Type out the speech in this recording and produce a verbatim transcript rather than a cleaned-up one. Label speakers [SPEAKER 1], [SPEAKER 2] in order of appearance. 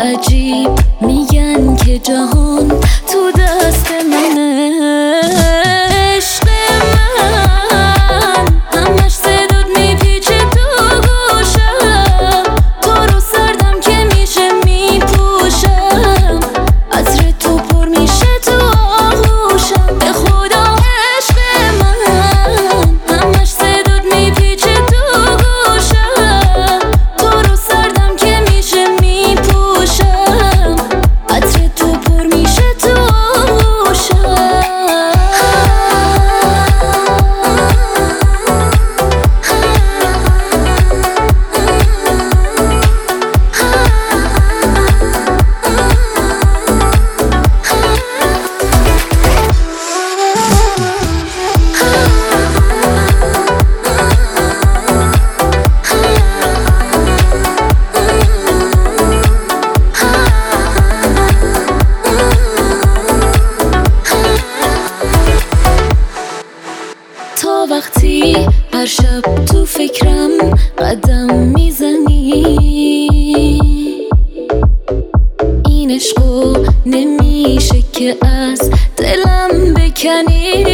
[SPEAKER 1] عجیب میگن که جهان تو دست منه. عشق من همش صدات میپیچه تو گوشم، تو رو سردم که میشه میپوشم، عطر تو پر میشه تو آغوشم. به خدا عشق من همش صدات میپیچه تو گوشم، تو رو سردم که میشه میپوشم، عطر تو پر میشه تو آغوشم. تا وقتی هر شب تو فکرم قدم میزنی، این عشقو نمیشه که از دلم بکنی.